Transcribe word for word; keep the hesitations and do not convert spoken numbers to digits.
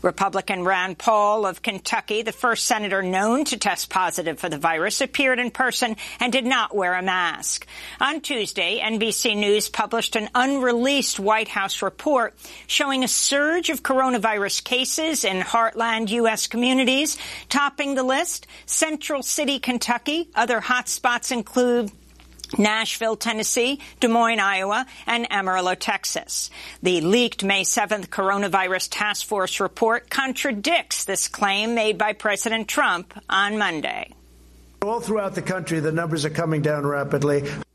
Republican Rand Paul of Kentucky, the first senator known to test positive for the virus, appeared in person and did not wear a mask. On Tuesday, N B C News published an unreleased White House report showing a surge of coronavirus cases in heartland U S communities. Topping the list, Central City, Kentucky. Other hotspots include Nashville, Tennessee, Des Moines, Iowa, and Amarillo, Texas. The leaked May seventh coronavirus task force report contradicts this claim made by President Trump on Monday. All throughout the country, the numbers are coming down rapidly.